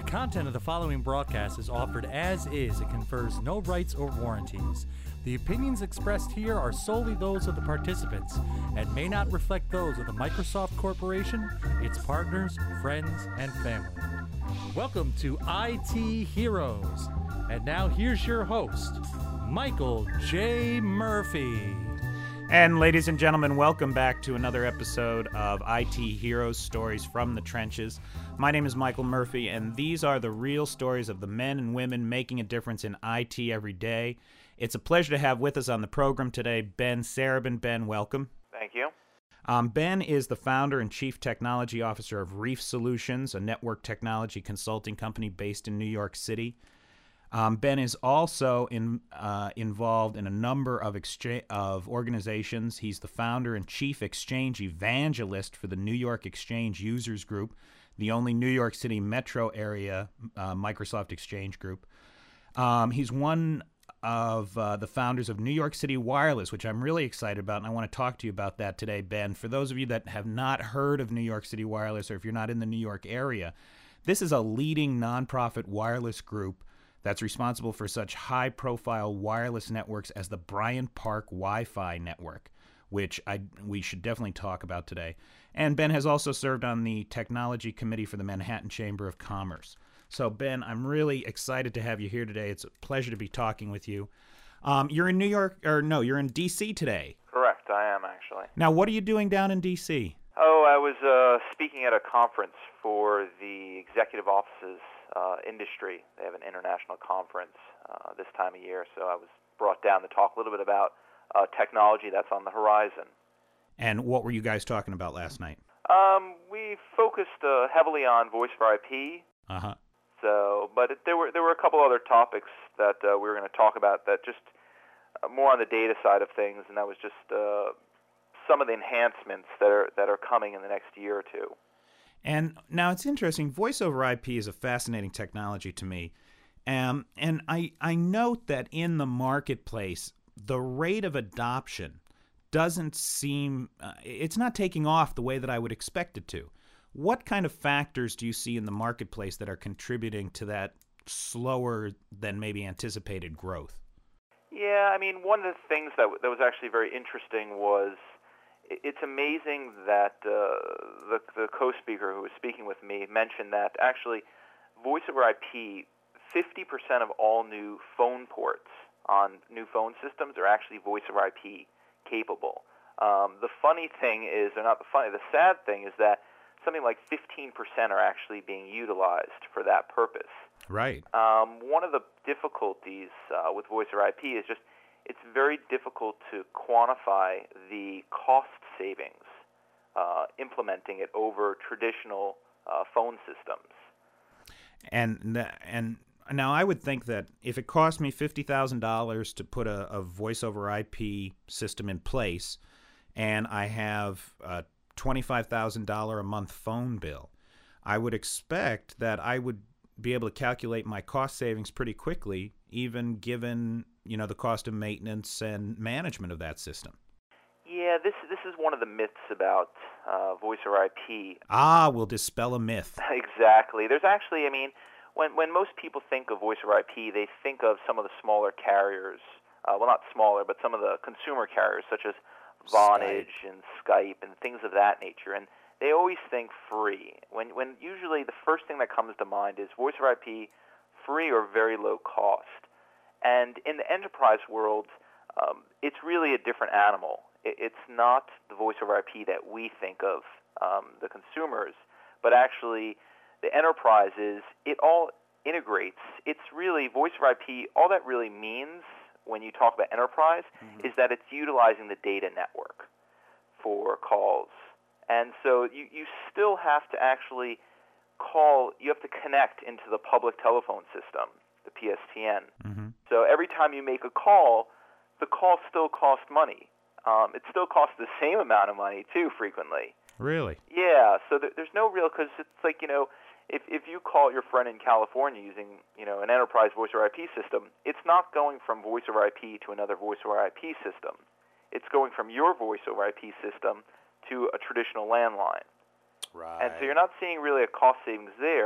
content of the following broadcast is offered as is. It confers no rights or warranties. The opinions expressed here are solely those of the participants and may not reflect those of the Microsoft Corporation, its partners, friends, and family. Welcome to IT Heroes. And now here's your host, Michael J. Murphy. And ladies and gentlemen, welcome back to another episode of IT Heroes, Stories from the Trenches. My name is Michael Murphy, and these are the real stories of the men and women making a difference in IT every day. It's a pleasure to have with us on the program today Ben Sarabin. Ben, welcome. Thank you. Ben is the founder and chief technology officer of Reef Solutions, a network technology consulting company based in New York City. Ben is also involved in a number of organizations. He's the founder and chief exchange evangelist for the New York Exchange Users Group, the only New York City metro area Microsoft Exchange group. He's one of the founders of New York City Wireless, which I'm really excited about, and I want to talk to you about that today, Ben. For those of you that have not heard of New York City Wireless, or if you're not in the New York area, this is a leading nonprofit wireless group that's responsible for such high-profile wireless networks as the Bryant Park Wi-Fi network, which we should definitely talk about today. And Ben has also served on the Technology Committee for the Manhattan Chamber of Commerce. So, Ben, I'm really excited to have you here today. It's a pleasure to be talking with you. You're in New York, or no, you're in D.C. today. Correct, I am actually. Now, what are you doing down in D.C.? Oh, I was speaking at a conference for the executive offices industry. They have an international conference this time of year, so I was brought down to talk a little bit about technology that's on the horizon. And what were you guys talking about last night? We focused heavily on voice over IP. Uh-huh. So, but there were a couple other topics that we were going to talk about that just more on the data side of things, and that was just some of the enhancements that are coming in the next year or two. And now it's interesting. Voice over IP is a fascinating technology to me. And I note that in the marketplace, the rate of adoption doesn't seem, it's not taking off the way that I would expect it to. What kind of factors do you see in the marketplace that are contributing to that slower than maybe anticipated growth? Yeah, I mean, one of the things that was actually very interesting was it's amazing that the co-speaker who was speaking with me mentioned that actually voice over IP, 50% of all new phone ports on new phone systems are actually voice over IP capable. The funny thing is, or not the funny, the sad thing is that something like 15% are actually being utilized for that purpose. Right. One of the difficulties with voice over IP is just it's very difficult to quantify the cost savings implementing it over traditional phone systems. And now I would think that if it cost me $50,000 to put a voice over IP system in place, and I have a $25,000 a month phone bill, I would expect that I would be able to calculate my cost savings pretty quickly, even given the cost of maintenance and management of that system. Yeah, this is one of the myths about voice over IP. We'll dispel a myth. Exactly. There's actually, I mean, when most people think of voice over IP, they think of some of the smaller carriers. Well, not smaller, but some of the consumer carriers, such as Vonage and Skype and things of that nature. And they always think free. When usually the first thing that comes to mind is voice over IP, free or very low cost. And in the enterprise world, it's really a different animal. It's not the voice over IP that we think of, the consumers, but actually the enterprises, it all integrates. It's really voice over IP, all that really means when you talk about enterprise is that it's utilizing the data network for calls. And so you still have to actually call, you have to connect into the public telephone system, the PSTN. Mm-hmm. So every time you make a call, the call still costs money. It still costs the same amount of money, too, frequently. Really? Yeah, so there's no real, because it's like, if you call your friend in California using, an enterprise voice over IP system, it's not going from voice over IP to another voice over IP system. It's going from your voice over IP system to a traditional landline. Right. And so you're not seeing really a cost savings there.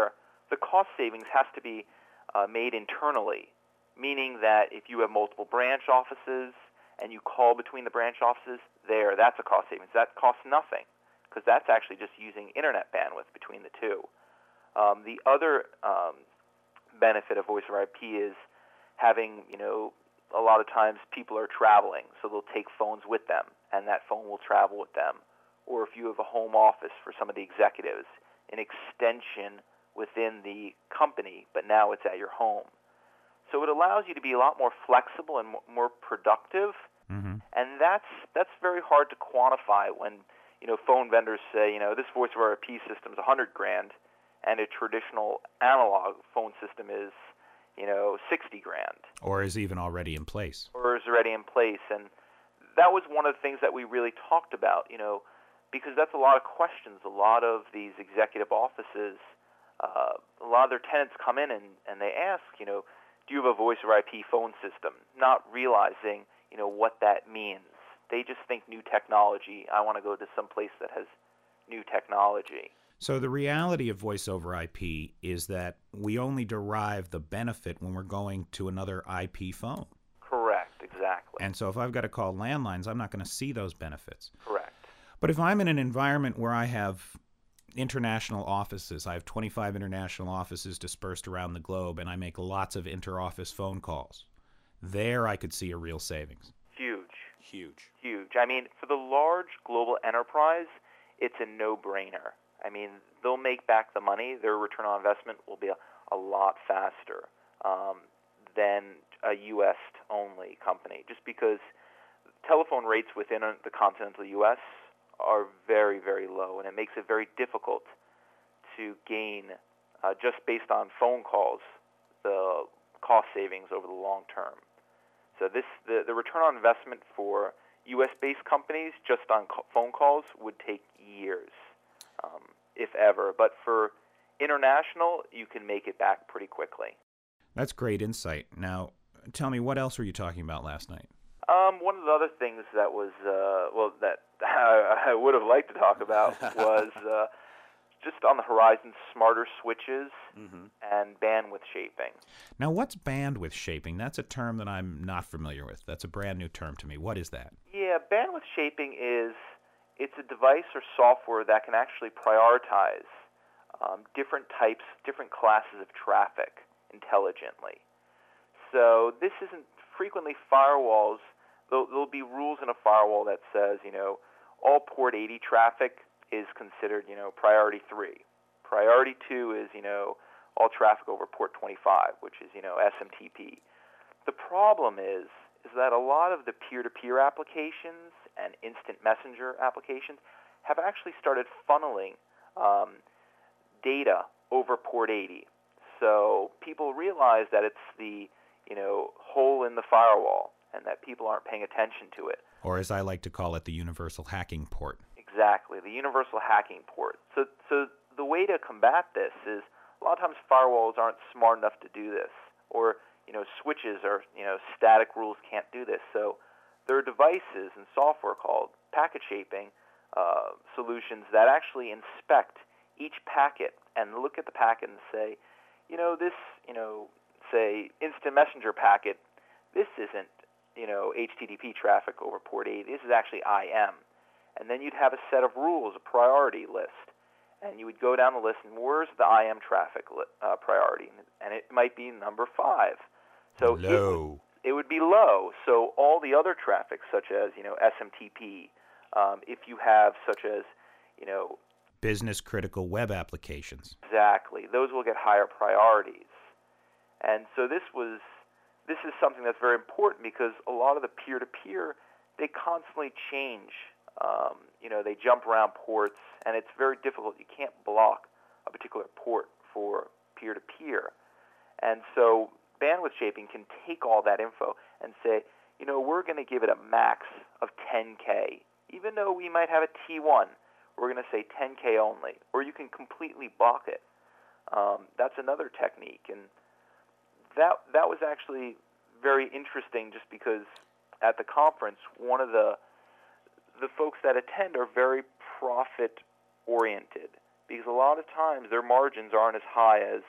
the cost savings has to be made internally, meaning that if you have multiple branch offices and you call between the branch offices, that's a cost savings. That costs nothing because that's actually just using internet bandwidth between the two. The other benefit of voice over IP is having, a lot of times people are traveling, so they'll take phones with them, and that phone will travel with them. Or if you have a home office for some of the executives, an extension within the company, but now it's at your home. So it allows you to be a lot more flexible and more productive, and that's very hard to quantify when phone vendors say this voice over IP system is $100,000, and a traditional analog phone system is $60,000, or is even already in place. And that was one of the things that we really talked about, because that's a lot of questions. A lot of these executive offices, a lot of their tenants come in and they ask, do you have a voice over IP phone system? Not realizing, what that means. They just think new technology. I want to go to some place that has new technology. So the reality of voice over IP is that we only derive the benefit when we're going to another IP phone. Correct, exactly. And so if I've got to call landlines, I'm not going to see those benefits. Correct. But if I'm in an environment where I have international offices, I have 25 international offices dispersed around the globe, and I make lots of inter-office phone calls, there I could see a real savings. Huge. I mean, for the large global enterprise, it's a no-brainer. I mean, they'll make back the money. Their return on investment will be a lot faster than a U.S.-only company, just because telephone rates within the continental U.S. are very, very low, and it makes it very difficult to gain, just based on phone calls, the cost savings over the long term. So the return on investment for U.S.-based companies just on phone calls would take years, if ever. But for international, you can make it back pretty quickly. That's great insight. Now, tell me, what else were you talking about last night? One of the other things that was, that I would have liked to talk about was just on the horizon, smarter switches and bandwidth shaping. Now, what's bandwidth shaping? That's a term that I'm not familiar with. That's a brand new term to me. What is that? Yeah, bandwidth shaping it's a device or software that can actually prioritize different types, different classes of traffic intelligently. So this isn't frequently firewalls. There'll be rules in a firewall that says, all port 80 traffic is considered, priority 3. Priority 2 is, all traffic over port 25, which is, SMTP. The problem is that a lot of the peer-to-peer applications and instant messenger applications have actually started funneling data over port 80. So people realize that it's the, hole in the firewall and that people aren't paying attention to it. Or as I like to call it, the universal hacking port. Exactly, the universal hacking port. So the way to combat this is a lot of times firewalls aren't smart enough to do this, or switches or static rules can't do this. So there are devices and software called packet shaping solutions that actually inspect each packet and look at the packet and say, this say instant messenger packet, this isn't HTTP traffic over port 80. This is actually IM. And then you'd have a set of rules, a priority list. And you would go down the list, and where's the IM traffic priority? And it might be number 5. So low. It would be low. So all the other traffic, such as, SMTP, if you have such as, business-critical web applications. Exactly. Those will get higher priorities. And so this is something that's very important because a lot of the peer-to-peer, they constantly change. They jump around ports, and it's very difficult. You can't block a particular port for peer-to-peer. And so bandwidth shaping can take all that info and say, we're going to give it a max of 10K. Even though we might have a T1, we're going to say 10K only, or you can completely block it. That's another technique, and that was actually very interesting just because at the conference, one of the folks that attend are very profit-oriented because a lot of times their margins aren't as high as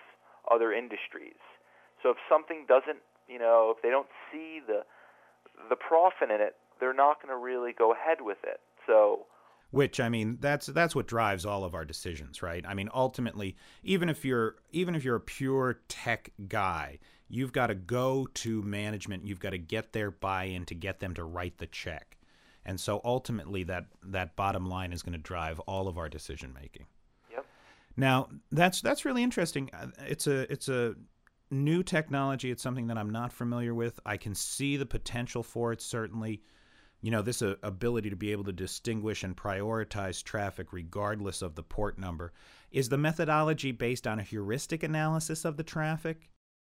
other industries. So if something doesn't, if they don't see the profit in it, they're not going to really go ahead with it. So, which, I mean, that's what drives all of our decisions, right? I mean, ultimately, even if you're a pure tech guy, you've got to go to management, you've got to get their buy-in to get them to write the check. And so ultimately that bottom line is going to drive all of our decision making. Yep. Now, that's really interesting. It's a new technology. It's something that I'm not familiar with. I can see the potential for it, certainly. This ability to be able to distinguish and prioritize traffic regardless of the port number. Is the methodology based on a heuristic analysis of the traffic?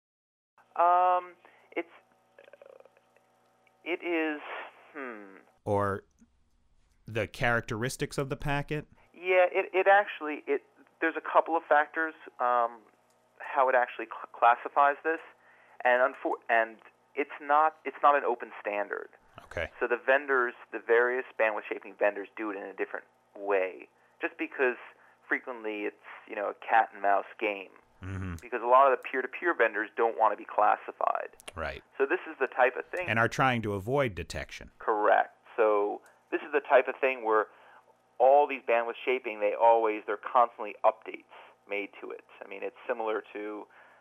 It is. Or the characteristics of the packet? Yeah, it actually there's a couple of factors how it actually classifies this, and it's not an open standard. Okay. So the various bandwidth shaping vendors do it in a different way, just because frequently it's a cat and mouse game. Mm-hmm. Because a lot of the peer-to-peer vendors don't want to be classified. Right. So this is the type of thing. And are trying to avoid detection. Correct. So this is the type of thing where all these bandwidth shaping, they're constantly updates made to it. I mean, it's similar to,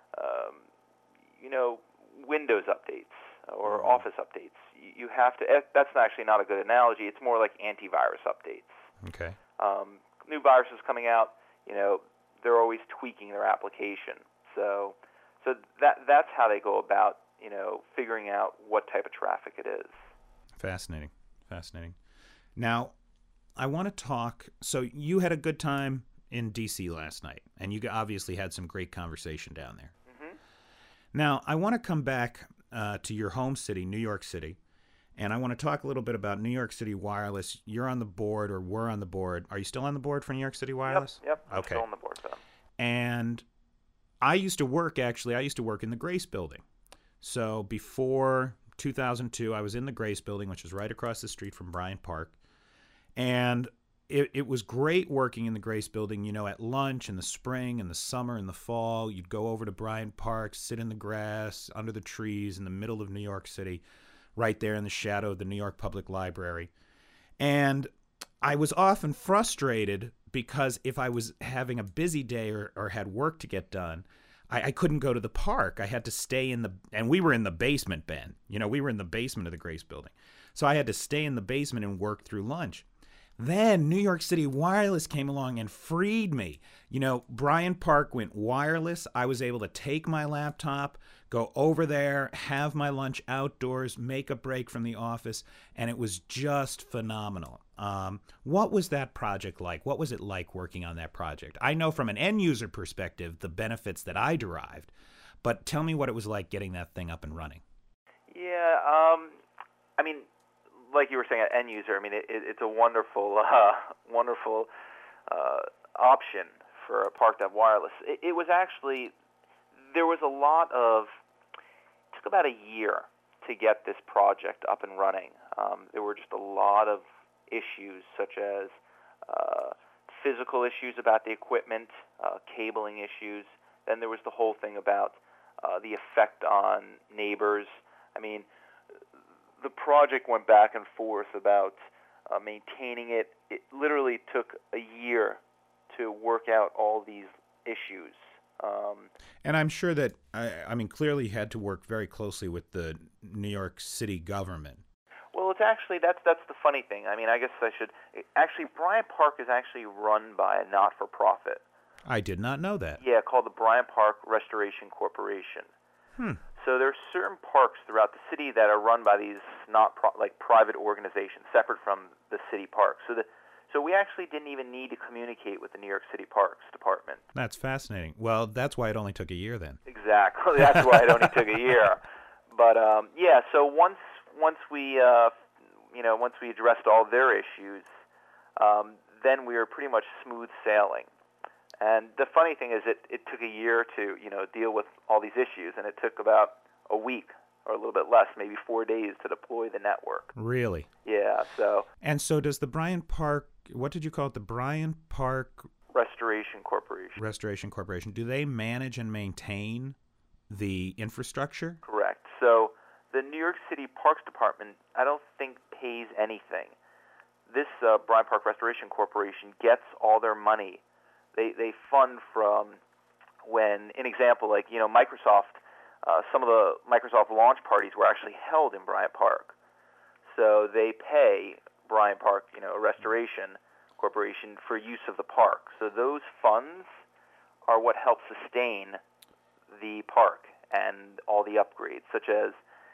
Windows updates or Mm-hmm. Office updates. You have to. That's actually not a good analogy. It's more like antivirus updates. Okay. New viruses coming out, they're always tweaking their application. So that's how they go about, figuring out what type of traffic it is. Fascinating. Now, I want to talk. So you had a good time in D.C. last night, and you obviously had some great conversation down there. Mm-hmm. Now, I want to come back to your home city, New York City, and I want to talk a little bit about New York City Wireless. You're on the board, or we're on the board. Are you still on the board for New York City Wireless? Yep. I'm okay. still on the board for them. And I used to work in the Grace Building. So before 2002, I was in the Grace Building, which is right across the street from Bryant Park. And it was great working in the Grace Building. At lunch in the spring and the summer and the fall, you'd go over to Bryant Park, sit in the grass, under the trees in the middle of New York City, right there in the shadow of the New York Public Library. And I was often frustrated because if I was having a busy day or had work to get done, I couldn't go to the park. I had to stay and we were in the basement, Ben. We were in the basement of the Grace Building. So I had to stay in the basement and work through lunch. Then New York City Wireless came along and freed me. Bryant Park went wireless. I was able to take my laptop, go over there, have my lunch outdoors, make a break from the office, and it was just phenomenal. What was that project like? What was it like working on that project? I know from an end user perspective the benefits that I derived, but tell me what it was like getting that thing up and running. Yeah, I mean, like you were saying, end user. I mean, it's a wonderful option for a parked-up wireless. It was actually, there was a lot of. It took about a year to get this project up and running. There were just a lot of issues, such as physical issues about the equipment, cabling issues. Then there was the whole thing about the effect on neighbors. I mean, the project went back and forth about maintaining it. It literally took a year to work out all these issues. And I'm sure that, clearly you had to work very closely with the New York City government. Well, it's actually, that's the funny thing. I mean, I guess I should, actually, Bryant Park is actually run by a not-for-profit. I did not know that. Yeah, called the Bryant Park Restoration Corporation. So there are certain parks throughout the city that are run by these private organizations, separate from the city parks. So we actually didn't even need to communicate with the New York City Parks Department. That's fascinating. Well, that's why it only took a year then. Exactly. That's why it only took a year. But so once we addressed all their issues, then we were pretty much smooth sailing. And the funny thing is, it took a year to deal with all these issues, and it took about a week or a little bit less, maybe 4 days, to deploy the network. Really? Yeah. So. And so does the Bryant Park? What did you call it? The Bryant Park Restoration Corporation. Restoration Corporation. Do they manage and maintain the infrastructure? Correct. So the New York City Parks Department, I don't think pays anything. This Bryant Park Restoration Corporation gets all their money. They fund from when, an example, like, Microsoft, some of the Microsoft launch parties were actually held in Bryant Park. So they pay Bryant Park, a restoration corporation for use of the park. So those funds are what help sustain the park and all the upgrades, such as,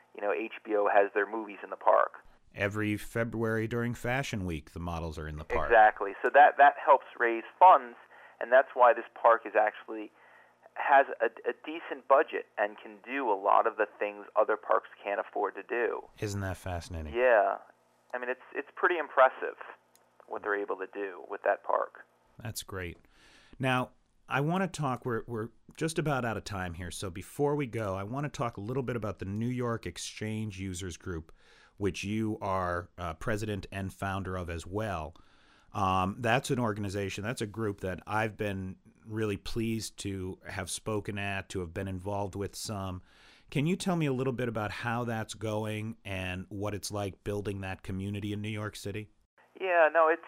HBO has their movies in the park. Every February during Fashion Week, the models are in the park. Exactly. So that helps raise funds, and that's why this park is actually has a decent budget and can do a lot of the things other parks can't afford to do. Isn't that fascinating? Yeah. I mean, it's pretty impressive what they're able to do with that park. That's great. Now, I want to talk, we're just about out of time here, so before we go, I want to talk a little bit about the New York Exchange Users Group, which you are president and founder of as well. That's an organization, that's a group that I've been really pleased to have spoken at, to have been involved with some. Can you tell me a little bit about how that's going and what it's like building that community in New York City? Yeah, no, it's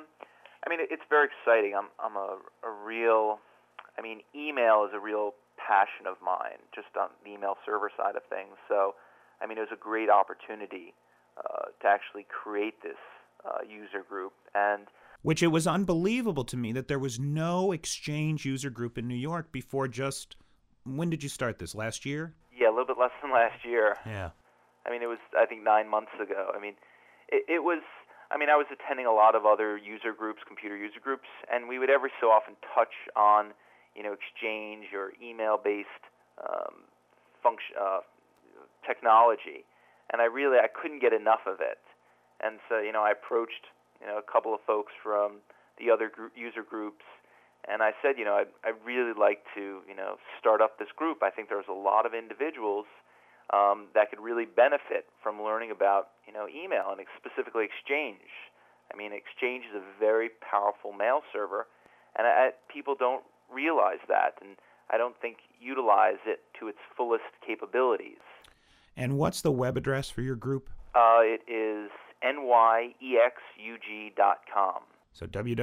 it's very exciting. I'm a real, email is a real passion of mine, just on the email server side of things. So, it was a great opportunity to actually create this user group. And which it was unbelievable to me that there was no Exchange user group in New York before just, when did you start this, last year? Yeah, a little bit less than last year. Yeah. It was, I think, 9 months ago. It was, I was attending a lot of other user groups, computer user groups, and we would every so often touch on, Exchange or email-based technology, and I couldn't get enough of it. And so, I approached, a couple of folks from the other user groups, and I said, I'd really like to, start up this group. I think there's a lot of individuals that could really benefit from learning about, email and specifically Exchange. Exchange is a very powerful mail server, and people don't realize that, and I don't think utilize it to its fullest capabilities. And what's the web address for your group? It is nyexug.com. So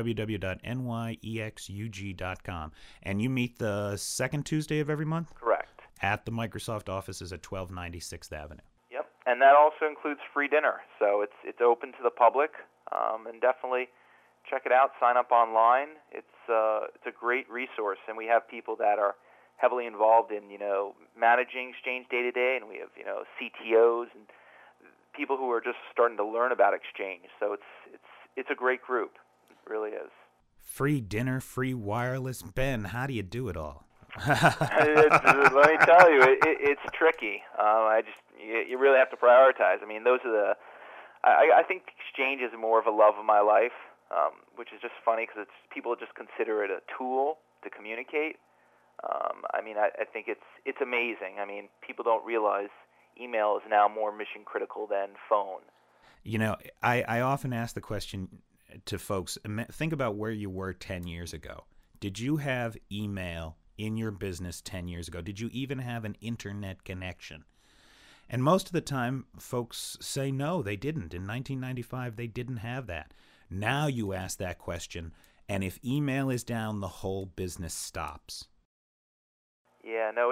www.nyexug.com. And you meet the second Tuesday of every month? Correct. At the Microsoft offices at 1290 6th Avenue. Yep, and that also includes free dinner. So it's open to the public, and definitely check it out. Sign up online. It's a great resource, and we have people that are heavily involved in managing Exchange day to day, and we have CTOs and people who are just starting to learn about Exchange. So it's a great group. It really is. Free dinner, free wireless. Ben, how do you do it all? Let me tell you, it's tricky. You really have to prioritize. Those are I think Exchange is more of a love of my life, which is just funny because people just consider it a tool to communicate. I think it's amazing. People don't realize email is now more mission critical than phone. I often ask the question to folks, think about where you were 10 years ago. Did you have email in your business 10 years ago? Did you even have an internet connection? And most of the time, folks say no, they didn't. In 1995, they didn't have that. Now you ask that question, and if email is down, the whole business stops. Yeah, no,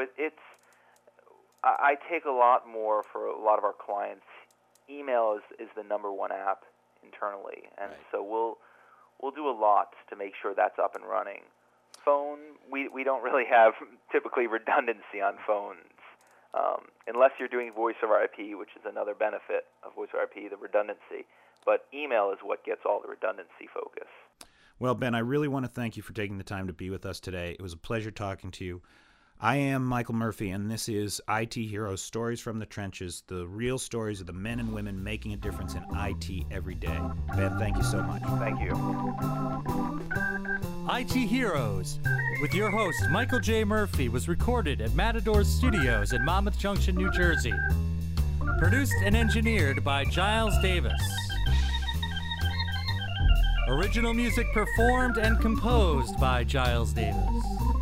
I take a lot more for a lot of our clients. Email is the number one app internally, and right. So we'll do a lot to make sure that's up and running. Phone, we don't really have typically redundancy on phones, unless you're doing voice over IP, which is another benefit of voice over IP, the redundancy. But email is what gets all the redundancy focus. Well, Ben, I really want to thank you for taking the time to be with us today. It was a pleasure talking to you. I am Michael Murphy, and this is IT Heroes, Stories from the Trenches, the real stories of the men and women making a difference in IT every day. Ben, thank you so much. Thank you. IT Heroes, with your host, Michael J. Murphy, was recorded at Matador Studios in Monmouth Junction, New Jersey. Produced and engineered by Giles Davis. Original music performed and composed by Giles Davis.